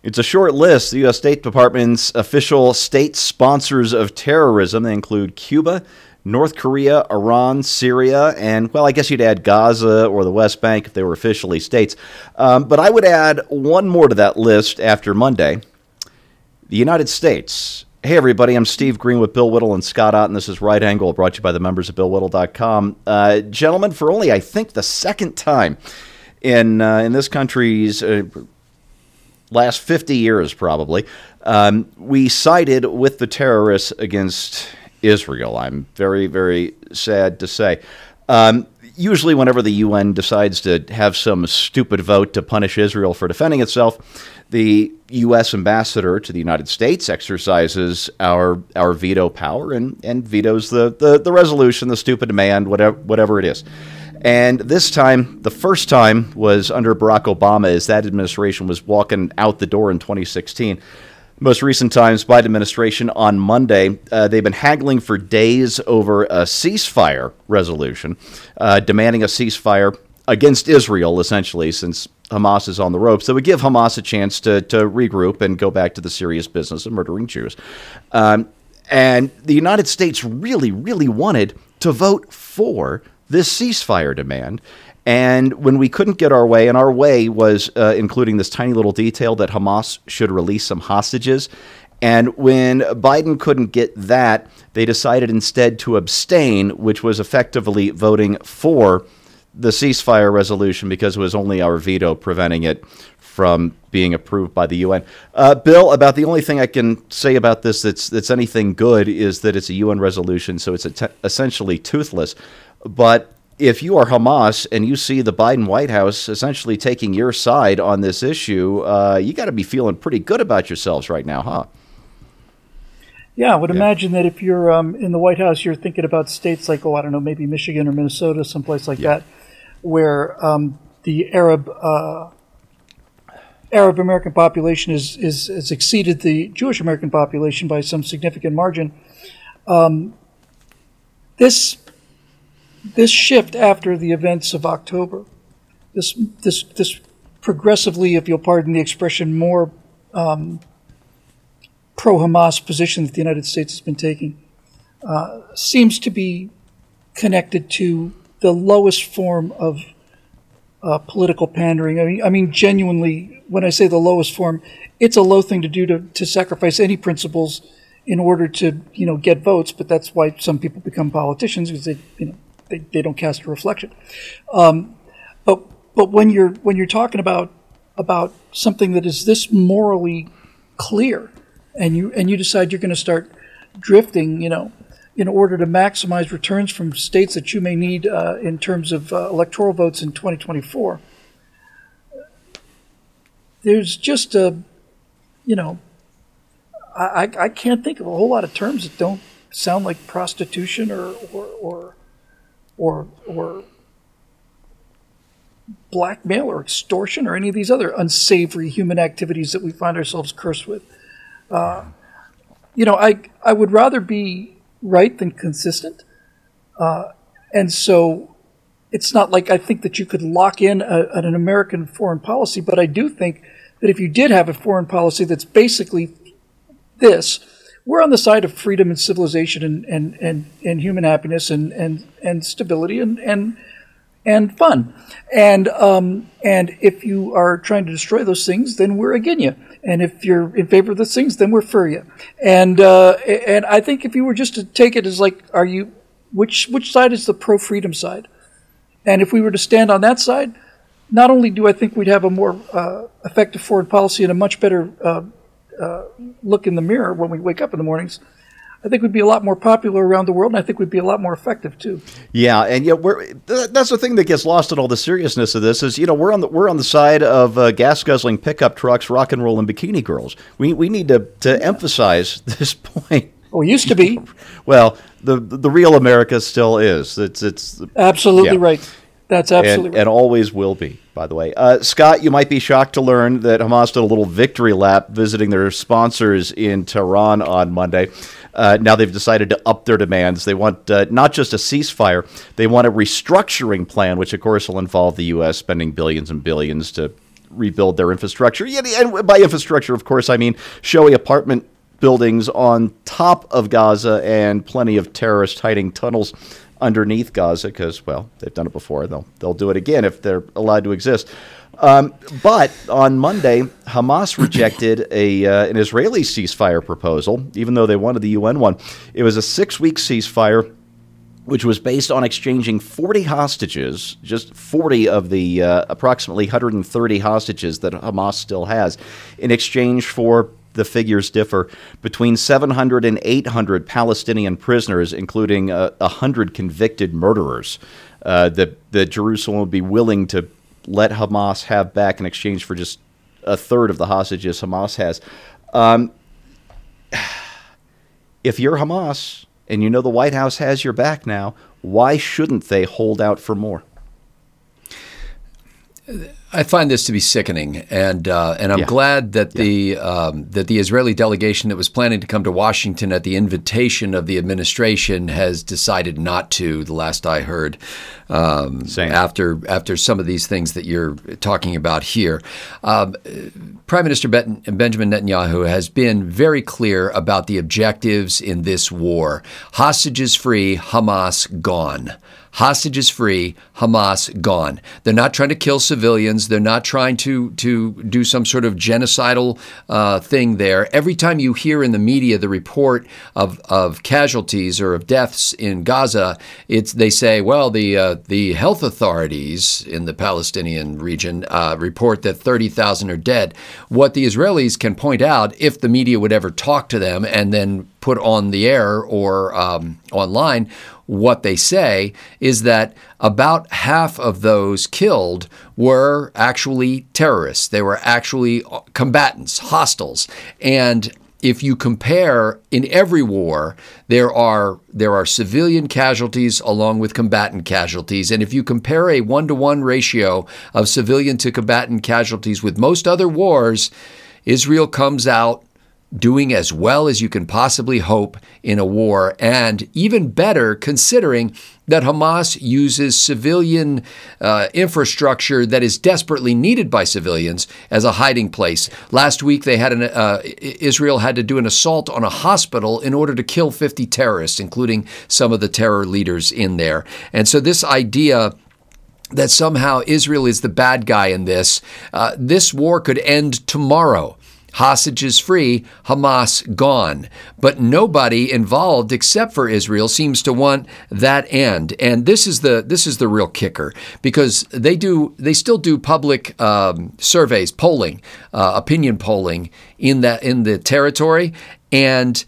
It's a short list. The U.S. State Department's official state sponsors of terrorism. They include Cuba, North Korea, Iran, Syria, and, well, I guess you'd add Gaza or the West Bank if they were officially states. But I would add one more to that list after Monday, the United States. Hey, everybody, I'm Steve Green with Bill Whittle and Scott Ott, and this is Right Angle, brought to you by the members of BillWhittle.com. Gentlemen, for only, I think, the second time in this country's last 50 years, probably, we sided with the terrorists against Israel. I'm very, very sad to say. Usually whenever the UN decides to have some stupid vote to punish Israel for defending itself, the U.S. ambassador to the United States exercises our veto power and vetoes the resolution, the stupid demand, whatever it is. And this time, the first time was under Barack Obama, as that administration was walking out the door in 2016. Most recent times, Biden administration on Monday, they've been haggling for days over a ceasefire resolution, demanding a ceasefire against Israel, essentially, since Hamas is on the ropes. That would give Hamas a chance to regroup and go back to the serious business of murdering Jews. And the United States really, really wanted to vote for this ceasefire demand. And when we couldn't get our way, and our way was including this tiny little detail that Hamas should release some hostages, and when Biden couldn't get that, they decided instead to abstain, which was effectively voting for the ceasefire resolution because it was only our veto preventing it from being approved by the UN. Bill, about the only thing I can say about this that's anything good is that it's a UN resolution, so it's essentially toothless. But if you are Hamas and you see the Biden White House essentially taking your side on this issue, you got to be feeling pretty good about yourselves right now, huh? Yeah, I would imagine that if you're in the White House, you're thinking about states like, I don't know, maybe Michigan or Minnesota, someplace like that, where the Arab American population has exceeded the Jewish American population by some significant margin. This shift after the events of October, this progressively, if you'll pardon the expression, more pro-Hamas position that the United States has been taking, seems to be connected to the lowest form of political pandering. I mean, genuinely, when I say the lowest form, it's a low thing to do to sacrifice any principles in order to get votes. But that's why some people become politicians, because they don't cast a reflection. But when you're talking about something that is this morally clear, and you decide you're going to start drifting, in order to maximize returns from states that you may need in terms of electoral votes in 2024, there's just I can't think of a whole lot of terms that don't sound like prostitution or blackmail or extortion or any of these other unsavory human activities that we find ourselves cursed with. I would rather be right than consistent. And so it's not like I think that you could lock in an American foreign policy, but I do think that if you did have a foreign policy that's basically this, we're on the side of freedom and civilization and human happiness and stability and fun. And if you are trying to destroy those things, then we're against you. And if you're in favor of those things, then we're for you. And I think if you were just to take it as like, which side is the pro-freedom side? And if we were to stand on that side, not only do I think we'd have a more effective foreign policy and a much better look in the mirror when we wake up in the mornings, I think we'd be a lot more popular around the world, and I think we'd be a lot more effective too. Yeah, and that's the thing that gets lost in all the seriousness of this is we're on the side of gas guzzling pickup trucks, rock and roll, and bikini girls. We need to emphasize this point. Well, it used to be. Well, the real America still is. It's absolutely right. That's absolutely right. And always will be, by the way. Scott, you might be shocked to learn that Hamas did a little victory lap visiting their sponsors in Tehran on Monday. Now they've decided to up their demands. They want not just a ceasefire, they want a restructuring plan, which of course will involve the U.S. spending billions and billions to rebuild their infrastructure. Yeah, and by infrastructure, of course, I mean showy apartment buildings on top of Gaza and plenty of terrorists hiding tunnels underneath Gaza because, well, they've done it before. They'll do it again if they're allowed to exist. But on Monday, Hamas rejected an Israeli ceasefire proposal, even though they wanted the UN one. It was a 6-week ceasefire, which was based on exchanging 40 hostages, just 40 of the approximately 130 hostages that Hamas still has, in exchange for, the figures differ, between 700 and 800 Palestinian prisoners, including 100 convicted murderers, that Jerusalem would be willing to let Hamas have back in exchange for just a third of the hostages Hamas has. If you're Hamas and you know the White House has your back now, why shouldn't they hold out for more? I find this to be sickening, and I'm glad that the Israeli delegation that was planning to come to Washington at the invitation of the administration has decided not to. The last I heard, after some of these things that you're talking about here, Prime Minister Benjamin Netanyahu has been very clear about the objectives in this war: hostages free, Hamas gone. Hostages free, Hamas gone. They're not trying to kill civilians. They're not trying to do some sort of genocidal thing there. Every time you hear in the media the report of casualties or of deaths in Gaza, they say, well, the health authorities in the Palestinian region report that 30,000 are dead. What the Israelis can point out, if the media would ever talk to them and then put on the air or online, what they say is that about half of those killed were actually terrorists. They were actually combatants, hostiles. And if you compare, in every war, there are civilian casualties along with combatant casualties. And if you compare a 1-to-1 ratio of civilian to combatant casualties with most other wars, Israel comes out doing as well as you can possibly hope in a war, and even better considering that Hamas uses civilian infrastructure that is desperately needed by civilians as a hiding place. Last week, they had Israel had to do an assault on a hospital in order to kill 50 terrorists, including some of the terror leaders in there. And so this idea that somehow Israel is the bad guy in this war could end tomorrow. Hostages free, Hamas gone. But nobody involved except for Israel seems to want that end. And this is the real kicker, because they still do public surveys, polling, opinion polling in the territory, and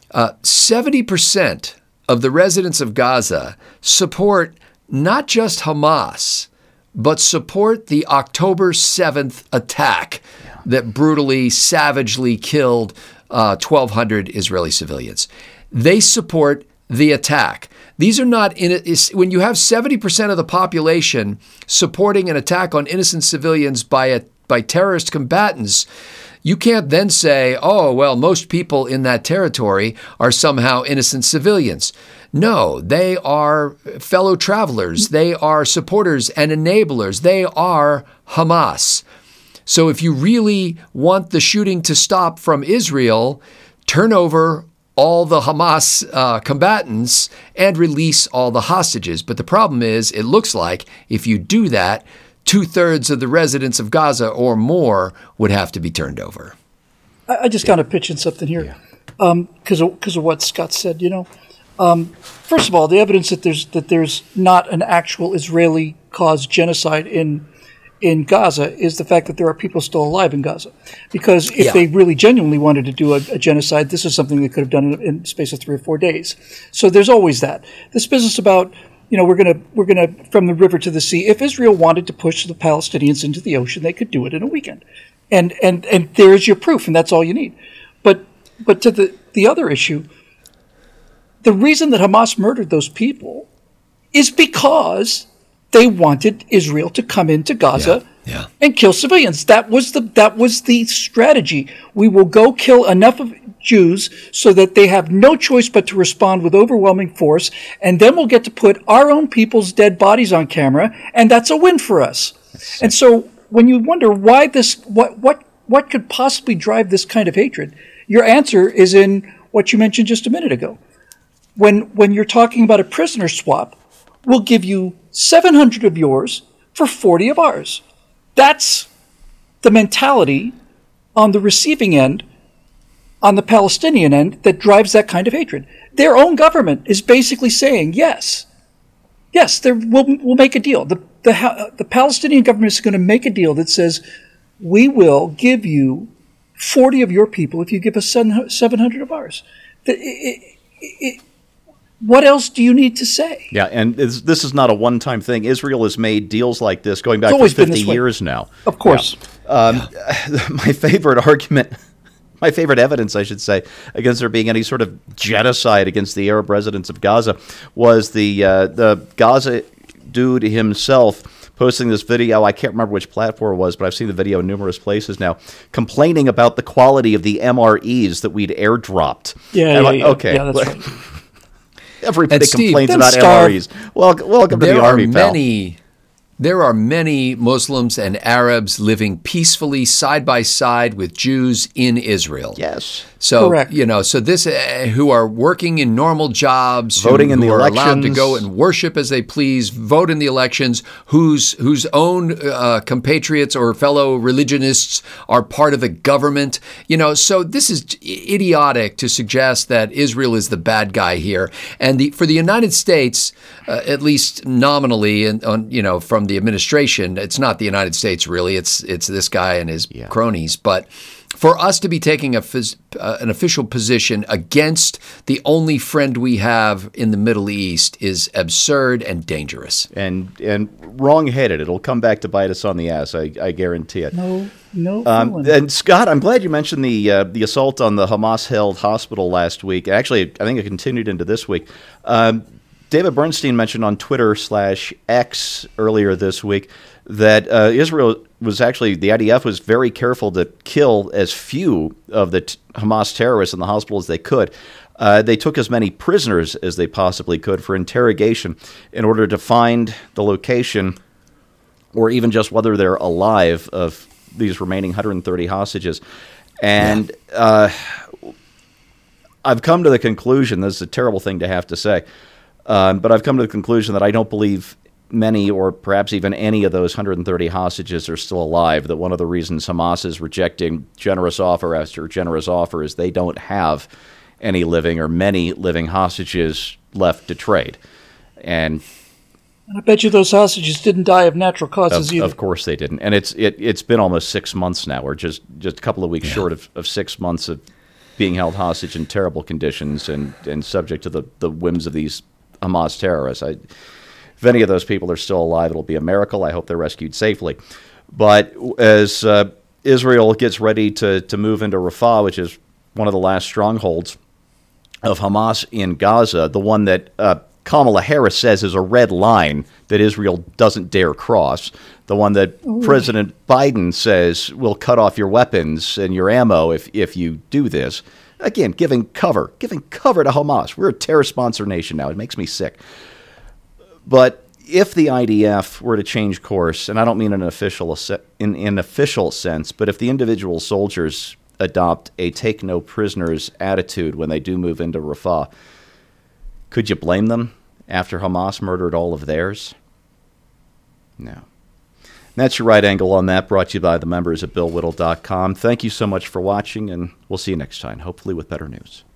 70% of the residents of Gaza support not just Hamas, but support the October 7th attack that brutally, savagely killed 1,200 Israeli civilians. They support the attack. These are not when you have 70% of the population supporting an attack on innocent civilians by terrorist combatants. You can't then say, oh, well, most people in that territory are somehow innocent civilians. No, they are fellow travelers. They are supporters and enablers. They are Hamas. So if you really want the shooting to stop from Israel, turn over all the Hamas combatants and release all the hostages. But the problem is, it looks like if you do that, 2/3 of the residents of Gaza or more would have to be turned over. I just kind of pitch in something here because of what Scott said. First of all, the evidence that there's not an actual Israeli-caused genocide in Gaza is the fact that there are people still alive in Gaza. Because if they really genuinely wanted to do a genocide, this is something they could have done in the space of 3 or 4 days. So there's always that. This business about, we're gonna from the river to the sea. If Israel wanted to push the Palestinians into the ocean, they could do it in a weekend. And there is your proof, and that's all you need. But to the other issue, the reason that Hamas murdered those people is because they wanted Israel to come into Gaza and kill civilians. That was the strategy. We will go kill enough of Jews so that they have no choice but to respond with overwhelming force, and then we'll get to put our own people's dead bodies on camera, and that's a win for us. And so when you wonder why this, what could possibly drive this kind of hatred, your answer is in what you mentioned just a minute ago. When you're talking about a prisoner swap, we'll give you 700 of yours for 40 of ours. That's the mentality on the receiving end, on the Palestinian end, that drives that kind of hatred. Their own government is basically saying, yes, we'll make a deal. The Palestinian government is going to make a deal that says, we will give you 40 of your people if you give us 700 of ours. What else do you need to say? Yeah, and this is not a one-time thing. Israel has made deals like this going back for 50 years now. Of course. Yeah. My favorite argument, my favorite evidence, I should say, against there being any sort of genocide against the Arab residents of Gaza was the Gaza dude himself posting this video. I can't remember which platform it was, but I've seen the video in numerous places now, complaining about the quality of the MREs that we'd airdropped. Yeah, okay. Yeah, that's right. Everybody Steve, complains about MREs. Welcome to the Army, pal. There are many Muslims and Arabs living peacefully side by side with Jews in Israel. Yes. So, correct. So this, who are working in normal jobs, voting in the elections, allowed to go and worship as they please, vote in the elections, whose own compatriots or fellow religionists are part of the government. So this is idiotic to suggest that Israel is the bad guy here. And for the United States, at least nominally, and from the administration, it's not the United States really. It's this guy and his cronies, but. For us to be taking an official position against the only friend we have in the Middle East is absurd and dangerous. And wrong-headed. It'll come back to bite us on the ass, I guarantee it. No. And Scott, I'm glad you mentioned the assault on the Hamas-held hospital last week. Actually, I think it continued into this week. David Bernstein mentioned on Twitter/X earlier this week that Israel was actually, the IDF was very careful to kill as few of the Hamas terrorists in the hospital as they could. They took as many prisoners as they possibly could for interrogation in order to find the location or even just whether they're alive of these remaining 130 hostages. And I've come to the conclusion, this is a terrible thing to have to say, but I've come to the conclusion that I don't believe many or perhaps even any of those 130 hostages are still alive, that one of the reasons Hamas is rejecting generous offer after generous offer is they don't have any living or many living hostages left to trade. And I bet you those hostages didn't die of natural causes either. Of course they didn't. And it's been almost 6 months now, or just a couple of weeks short of 6 months of being held hostage in terrible conditions and subject to the whims of these Hamas terrorists. If any of those people are still alive, it'll be a miracle. I hope they're rescued safely. But as Israel gets ready to move into Rafah, which is one of the last strongholds of Hamas in Gaza, the one that Kamala Harris says is a red line that Israel doesn't dare cross, the one that President Biden says will cut off your weapons and your ammo if you do this. Again, giving cover to Hamas. We're a terror sponsor nation now. It makes me sick. But if the IDF were to change course, and I don't mean in an official sense, but if the individual soldiers adopt a take no prisoners attitude when they do move into Rafah, could you blame them after Hamas murdered all of theirs? No. And that's your right angle on that, brought to you by the members at BillWhittle.com. Thank you so much for watching, and we'll see you next time, hopefully with better news.